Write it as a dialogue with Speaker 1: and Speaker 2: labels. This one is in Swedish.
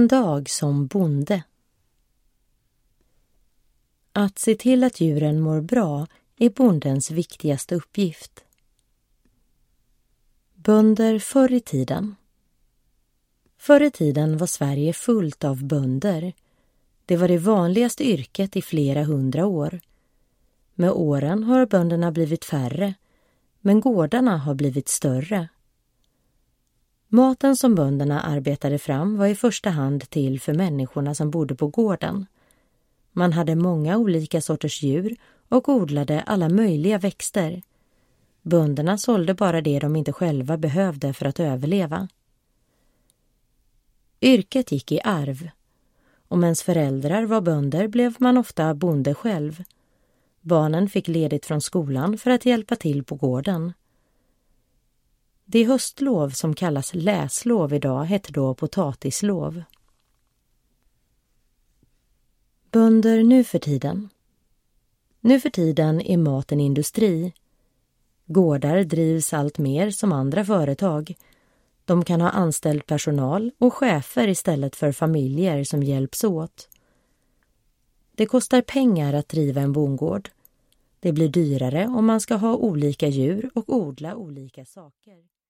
Speaker 1: En dag som bonde. Att se till att djuren mår bra är bondens viktigaste uppgift. Bönder förr i tiden. Förr i tiden var Sverige fullt av bönder. Det var det vanligaste yrket i flera 100 år. Med åren har bönderna blivit färre, men gårdarna har blivit större. Maten som bönderna arbetade fram var i första hand till för människorna som bodde på gården. Man hade många olika sorters djur och odlade alla möjliga växter. Bönderna sålde bara det de inte själva behövde för att överleva. Yrket gick i arv. Om ens föräldrar var bönder blev man ofta bonde själv. Barnen fick ledigt från skolan för att hjälpa till på gården. Det höstlov som kallas läslov idag hette då potatislov. Bönder nu för tiden. Nu för tiden är mat en industri. Gårdar drivs allt mer som andra företag. De kan ha anställd personal och chefer istället för familjer som hjälps åt. Det kostar pengar att driva en bondgård. Det blir dyrare om man ska ha olika djur och odla olika saker.